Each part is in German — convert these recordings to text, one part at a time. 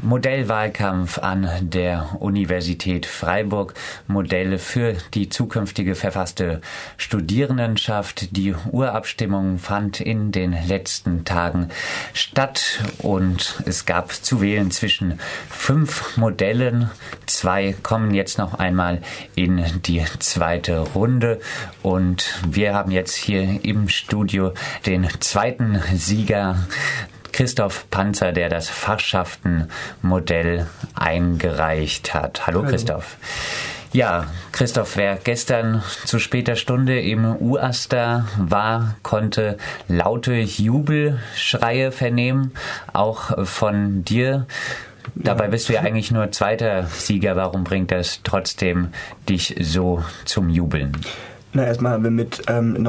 Modellwahlkampf an der Universität Freiburg. Modelle für die zukünftige verfasste Studierendenschaft. Die Urabstimmung fand in den letzten Tagen statt und es gab zu wählen zwischen 5 Modellen. 2 kommen jetzt noch einmal in die zweite Runde und wir haben jetzt hier im Studio den zweiten Sieger, Christoph Panzer, der das Fachschaftenmodell eingereicht hat. Hallo Christoph. Ja, Christoph, wer gestern zu später Stunde im UAStA war, konnte laute Jubelschreie vernehmen, auch von dir. Dabei bist du ja eigentlich nur zweiter Sieger. Warum bringt das trotzdem dich so zum Jubeln? Na, erstmal haben wir mit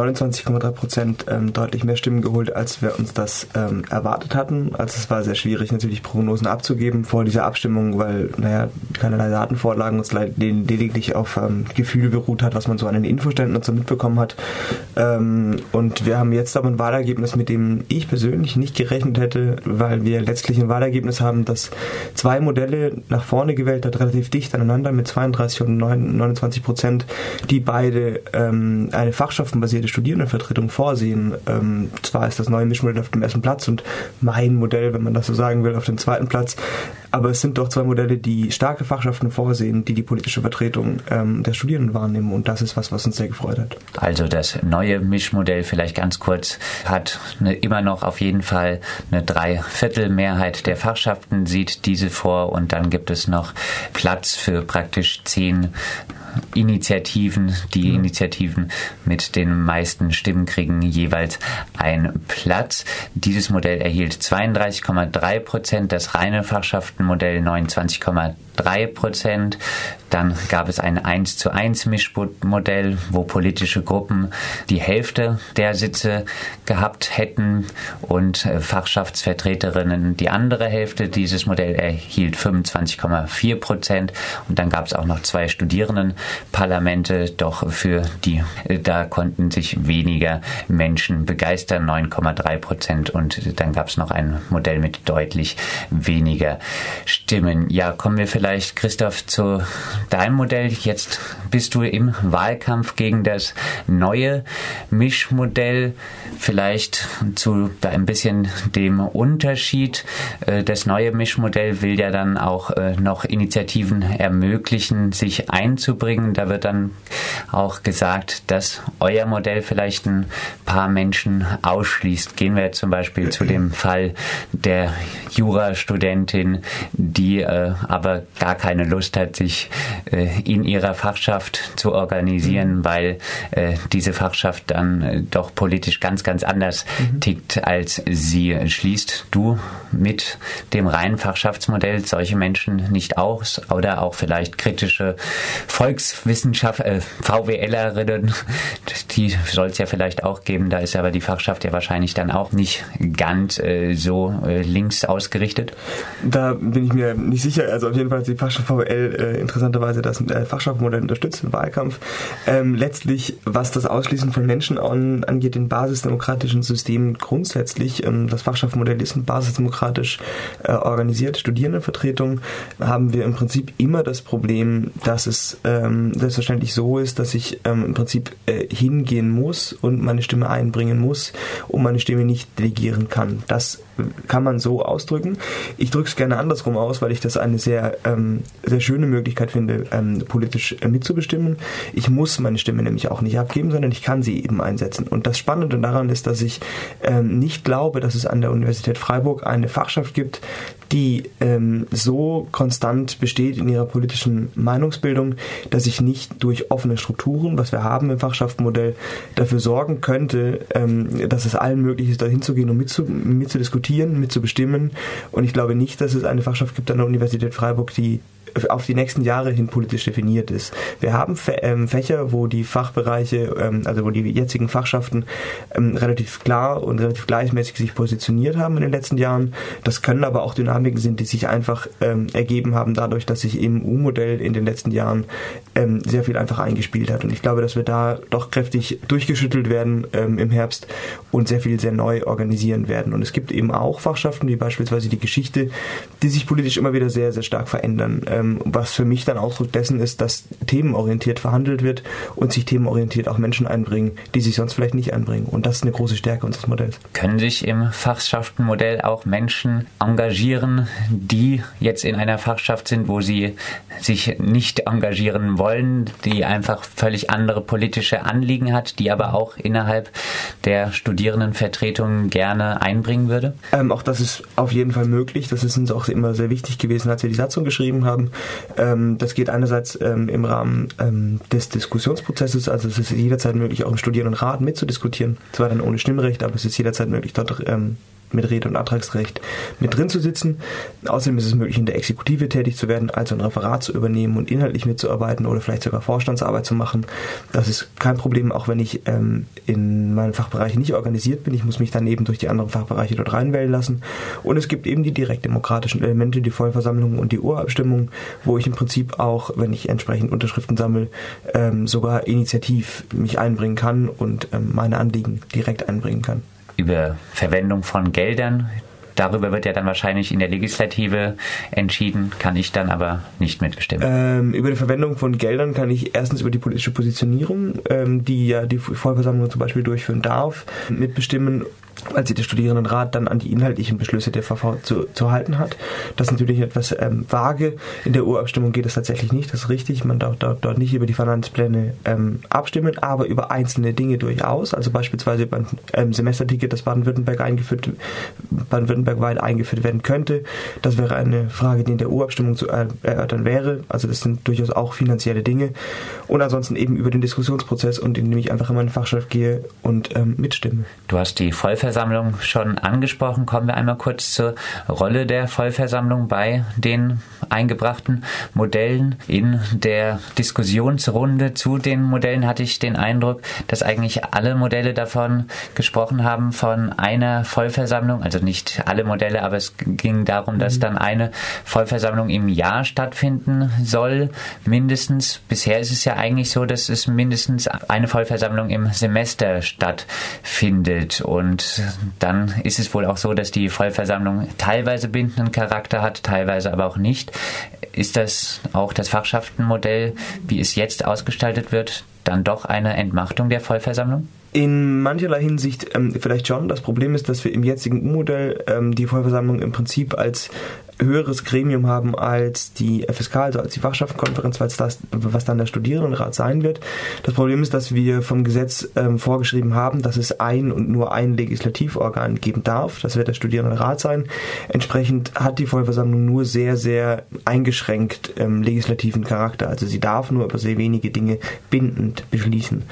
29,3% deutlich mehr Stimmen geholt, als wir uns das erwartet hatten. Also es war sehr schwierig, natürlich Prognosen abzugeben vor dieser Abstimmung, weil, keinerlei Datenvorlagen uns lediglich auf Gefühle beruht hat, was man so an den Infoständen und so mitbekommen hat. Und wir haben jetzt aber ein Wahlergebnis, mit dem ich persönlich nicht gerechnet hätte, weil wir letztlich ein Wahlergebnis haben, das 2 Modelle nach vorne gewählt hat, relativ dicht aneinander mit 32 und 29%, die beide eine fachschaftenbasierte Studierendenvertretung vorsehen. Zwar ist das neue Mischmodell auf dem ersten Platz und mein Modell, wenn man das so sagen will, auf dem zweiten Platz, aber es sind doch 2 Modelle, die starke Fachschaften vorsehen, die politische Vertretung der Studierenden wahrnehmen und das ist was uns sehr gefreut hat. Also das neue Mischmodell, vielleicht ganz kurz, hat immer noch auf jeden Fall eine 3/4 der Fachschaften, sieht diese vor und dann gibt es noch Platz für praktisch 10 Initiativen. Die Initiativen mit den meisten Stimmen kriegen jeweils einen Platz. Dieses Modell erhielt 32,3%, das reine Fachschaftenmodell 29,3%. Dann gab es ein 1:1 Mischmodell, wo politische Gruppen die Hälfte der Sitze gehabt hätten und Fachschaftsvertreterinnen die andere Hälfte. Dieses Modell erhielt 25,4% und dann gab es auch noch 2 Studierendenparlamente, doch da konnten sich weniger Menschen begeistern, 9,3% und dann gab es noch ein Modell mit deutlich weniger Stimmen. Ja, kommen wir vielleicht, Christoph, zu dein Modell. Jetzt bist du im Wahlkampf gegen das neue Mischmodell. Vielleicht zu ein bisschen dem Unterschied. Das neue Mischmodell will ja dann auch noch Initiativen ermöglichen, sich einzubringen. Da wird dann auch gesagt, dass euer Modell vielleicht ein paar Menschen ausschließt. Gehen wir zum Beispiel zu dem Fall der Jurastudentin, die aber gar keine Lust hat, sich in ihrer Fachschaft zu organisieren, weil diese Fachschaft dann doch politisch ganz, ganz anders tickt als sie. Schließt du mit dem reinen Fachschaftsmodell solche Menschen nicht aus oder auch vielleicht kritische VWLerinnen, die soll es ja vielleicht auch geben, da ist aber die Fachschaft ja wahrscheinlich dann auch nicht ganz so links ausgerichtet? Da bin ich mir nicht sicher, also auf jeden Fall ist die Fachschaft VWL interessanterweise das Fachschaftsmodell unterstützt im Wahlkampf. Letztlich, was das Ausschließen von Menschen angeht, in basisdemokratischen Systemen grundsätzlich, das Fachschaftsmodell ist basisdemokratisch organisiert, Studierendenvertretung, haben wir im Prinzip immer das Problem, dass es selbstverständlich so ist, dass ich im Prinzip hingehen muss und meine Stimme einbringen muss und meine Stimme nicht delegieren kann. Das kann man so ausdrücken. Ich drücke es gerne andersrum aus, weil ich das eine sehr, sehr schöne Möglichkeit finde, politisch mitzubestimmen. Ich muss meine Stimme nämlich auch nicht abgeben, sondern ich kann sie eben einsetzen. Und das Spannende daran ist, dass ich nicht glaube, dass es an der Universität Freiburg eine Fachschaft gibt, die so konstant besteht in ihrer politischen Meinungsbildung, dass ich nicht durch offene Strukturen, was wir haben im Fachschaftenmodell, dafür sorgen könnte, dass es allen möglich ist, da hinzugehen und mitzudiskutieren, mitzubestimmen. Und ich glaube nicht, dass es eine Fachschaft gibt an der Universität Freiburg, die auf die nächsten Jahre hin politisch definiert ist. Wir haben Fächer, wo die Fachbereiche, also wo die jetzigen Fachschaften relativ klar und relativ gleichmäßig sich positioniert haben in den letzten Jahren. Das können aber auch Dynamiken sind, die sich einfach ergeben haben dadurch, dass sich im U-Modell in den letzten Jahren sehr viel einfach eingespielt hat. Und ich glaube, dass wir da doch kräftig durchgeschüttelt werden im Herbst und sehr viel sehr neu organisieren werden. Und es gibt eben auch Fachschaften, wie beispielsweise die Geschichte, die sich politisch immer wieder sehr, sehr stark verändern. Was für mich dann Ausdruck dessen ist, dass themenorientiert verhandelt wird und sich themenorientiert auch Menschen einbringen, die sich sonst vielleicht nicht einbringen. Und das ist eine große Stärke unseres Modells. Können sich im Fachschaftenmodell auch Menschen engagieren, die jetzt in einer Fachschaft sind, wo sie sich nicht engagieren wollen, die einfach völlig andere politische Anliegen hat, die aber auch innerhalb der Studierendenvertretungen gerne einbringen würde? Auch das ist auf jeden Fall möglich. Das ist uns auch immer sehr wichtig gewesen, als wir die Satzung geschrieben haben. Das geht einerseits im Rahmen des Diskussionsprozesses, also es ist jederzeit möglich, auch im Studierendenrat mitzudiskutieren. Zwar dann ohne Stimmrecht, aber es ist jederzeit möglich, dort mit Rede- und Antragsrecht mit drin zu sitzen. Außerdem ist es möglich, in der Exekutive tätig zu werden, also ein Referat zu übernehmen und inhaltlich mitzuarbeiten oder vielleicht sogar Vorstandsarbeit zu machen. Das ist kein Problem, auch wenn ich in meinem Fachbereich nicht organisiert bin. Ich muss mich dann eben durch die anderen Fachbereiche dort reinwählen lassen. Und es gibt eben die direktdemokratischen Elemente, die Vollversammlung und die Urabstimmung, wo ich im Prinzip auch, wenn ich entsprechend Unterschriften sammle, sogar initiativ mich einbringen kann und meine Anliegen direkt einbringen kann. Über Verwendung von Geldern, darüber wird ja dann wahrscheinlich in der Legislative entschieden, kann ich dann aber nicht mitbestimmen. Über die Verwendung von Geldern kann ich erstens über die politische Positionierung, die ja die Vollversammlung zum Beispiel durchführen darf, mitbestimmen, weil sich der Studierendenrat dann an die inhaltlichen Beschlüsse der VV zu halten hat. Das ist natürlich etwas vage. In der Urabstimmung geht es tatsächlich nicht, das ist richtig. Man darf dort nicht über die Finanzpläne abstimmen, aber über einzelne Dinge durchaus. Also beispielsweise beim Semesterticket, das baden-württembergweit eingeführt werden könnte. Das wäre eine Frage, die in der Urabstimmung zu erörtern wäre. Also das sind durchaus auch finanzielle Dinge. Und ansonsten eben über den Diskussionsprozess und indem ich einfach in meine Fachschaft gehe und mitstimme. Du hast die Vollversammlung schon angesprochen. Kommen wir einmal kurz zur Rolle der Vollversammlung bei den eingebrachten Modellen. In der Diskussionsrunde zu den Modellen hatte ich den Eindruck, dass eigentlich alle Modelle davon gesprochen haben, von einer Vollversammlung, also nicht alle Modelle, aber es ging darum, dass dann eine Vollversammlung im Jahr stattfinden soll, mindestens. Bisher ist es ja eigentlich so, dass es mindestens eine Vollversammlung im Semester stattfindet, und dann ist es wohl auch so, dass die Vollversammlung teilweise bindenden Charakter hat, teilweise aber auch nicht. Ist das auch das Fachschaftenmodell, wie es jetzt ausgestaltet wird, dann doch eine Entmachtung der Vollversammlung? In mancherlei Hinsicht vielleicht schon. Das Problem ist, dass wir im jetzigen U-Modell die Vollversammlung im Prinzip als höheres Gremium haben als die FSK, also als die Fachschaftenkonferenz, was dann der Studierendenrat sein wird. Das Problem ist, dass wir vom Gesetz vorgeschrieben haben, dass es ein und nur ein Legislativorgan geben darf. Das wird der Studierendenrat sein. Entsprechend hat die Vollversammlung nur sehr, sehr eingeschränkt legislativen Charakter. Also sie darf nur über sehr wenige Dinge bindend beschließen.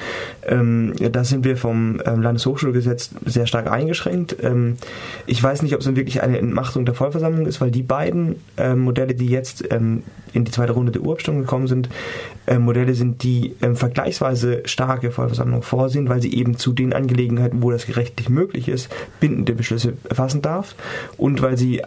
Da sind wir vom Landeshochschulgesetz sehr stark eingeschränkt. Ich weiß nicht, ob es dann wirklich eine Entmachtung der Vollversammlung ist, weil die beiden Modelle, die jetzt in die zweite Runde der Urabstimmung gekommen sind, Modelle sind, die vergleichsweise starke Vollversammlung vorsehen, weil sie eben zu den Angelegenheiten, wo das rechtlich möglich ist, bindende Beschlüsse fassen darf und weil sie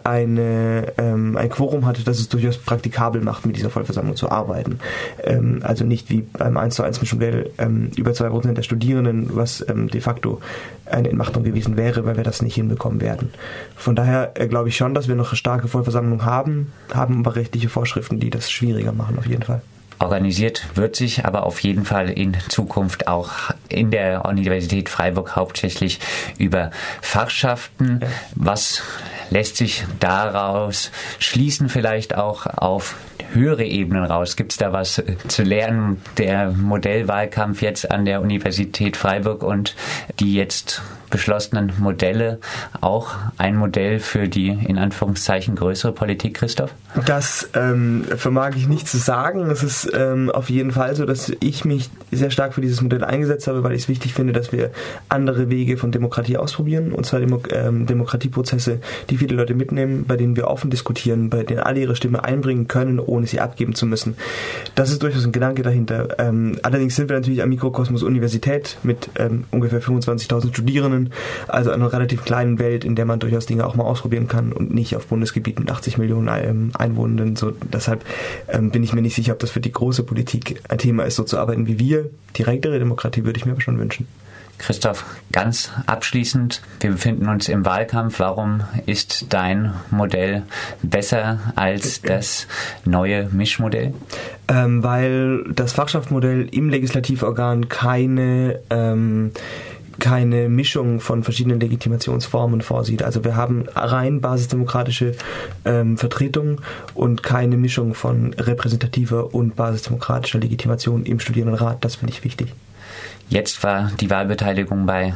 ein Quorum hat, das es durchaus praktikabel macht, mit dieser Vollversammlung zu arbeiten. Also nicht wie beim 1:1 Mischmodell über 2% der Studierenden, was de facto eine Entmachtung gewesen wäre, weil wir das nicht hinbekommen werden. Von daher glaube ich schon, dass wir noch eine starke Vollversammlung haben aber rechtliche Vorschriften, die das schwieriger machen, auf jeden Fall. Organisiert wird sich aber auf jeden Fall in Zukunft auch in der Universität Freiburg hauptsächlich über Fachschaften. Ja. Was lässt sich daraus schließen, vielleicht auch auf höhere Ebenen raus? Gibt es da was zu lernen? Der Modellwahlkampf jetzt an der Universität Freiburg und die jetzt beschlossenen Modelle auch ein Modell für die in Anführungszeichen größere Politik, Christoph? Das vermag ich nicht zu sagen. Es ist auf jeden Fall so, dass ich mich sehr stark für dieses Modell eingesetzt habe, weil ich es wichtig finde, dass wir andere Wege von Demokratie ausprobieren, und zwar Demokratieprozesse, die viele Leute mitnehmen, bei denen wir offen diskutieren, bei denen alle ihre Stimme einbringen können, ohne sie abgeben zu müssen. Das ist durchaus ein Gedanke dahinter. Allerdings sind wir natürlich am Mikrokosmos Universität mit ungefähr 25.000 Studierenden, also einer relativ kleinen Welt, in der man durchaus Dinge auch mal ausprobieren kann und nicht auf Bundesgebiet mit 80 Millionen Einwohnern. So, deshalb bin ich mir nicht sicher, ob das für die große Politik ein Thema ist, so zu arbeiten wie wir. Direktere Demokratie würde ich mir aber schon wünschen. Christoph, ganz abschließend, wir befinden uns im Wahlkampf. Warum ist dein Modell besser als das neue Mischmodell? Weil das Fachschaftsmodell im Legislativorgan keine Mischung von verschiedenen Legitimationsformen vorsieht. Also wir haben rein basisdemokratische Vertretung und keine Mischung von repräsentativer und basisdemokratischer Legitimation im Studierendenrat. Das finde ich wichtig. Jetzt war die Wahlbeteiligung bei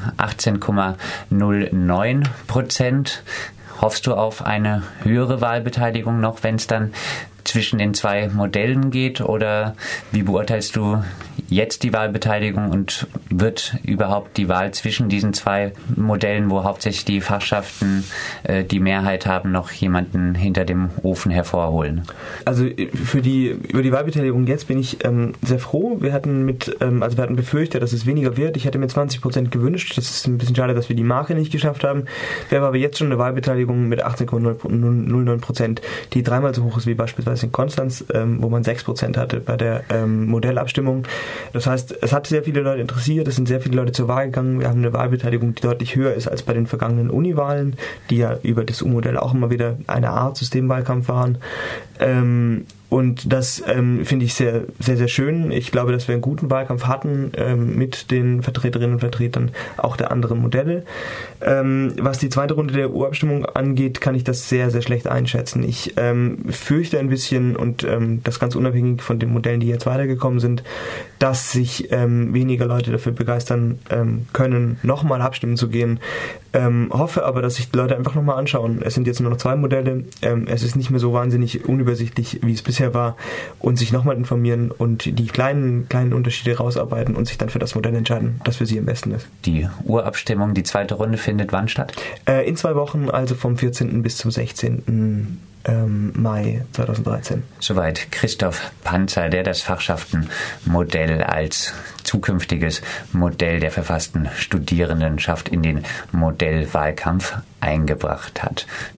18,09%. Hoffst du auf eine höhere Wahlbeteiligung noch, wenn es dann zwischen den zwei Modellen geht? Oder wie beurteilst du jetzt die Wahlbeteiligung und wird überhaupt die Wahl zwischen diesen zwei Modellen, wo hauptsächlich die Fachschaften die Mehrheit haben, noch jemanden hinter dem Ofen hervorholen? Also über die Wahlbeteiligung jetzt bin ich sehr froh. Wir hatten befürchtet, dass es weniger wird. Ich hätte mir 20% gewünscht. Das ist ein bisschen schade, dass wir die Marke nicht geschafft haben. Wir haben aber jetzt schon eine Wahlbeteiligung mit 18,09%, die dreimal so hoch ist wie beispielsweise in Konstanz, wo man 6% hatte bei der Modellabstimmung. Das heißt, es hat sehr viele Leute interessiert, es sind sehr viele Leute zur Wahl gegangen. Wir haben eine Wahlbeteiligung, die deutlich höher ist als bei den vergangenen Uniwahlen, die ja über das U-Modell auch immer wieder eine Art Systemwahlkampf waren. Und das finde ich sehr, sehr, sehr schön. Ich glaube, dass wir einen guten Wahlkampf hatten mit den Vertreterinnen und Vertretern auch der anderen Modelle. Was die zweite Runde der Urabstimmung angeht, kann ich das sehr, sehr schlecht einschätzen. Ich fürchte ein bisschen, und das ganz unabhängig von den Modellen, die jetzt weitergekommen sind, dass sich weniger Leute dafür begeistern können, nochmal abstimmen zu gehen. Hoffe aber, dass sich die Leute einfach nochmal anschauen. Es sind jetzt nur noch zwei Modelle. Es ist nicht mehr so wahnsinnig unübersichtlich, wie es bisher war, und sich nochmal informieren und die kleinen Unterschiede rausarbeiten und sich dann für das Modell entscheiden, das für sie am besten ist. Die Urabstimmung, die zweite Runde, findet wann statt? In 2 Wochen, also vom 14. bis zum 16. Mai 2013. Soweit Christoph Panzer, der das Fachschaftenmodell als zukünftiges Modell der verfassten Studierendenschaft in den Modellwahlkampf eingebracht hat.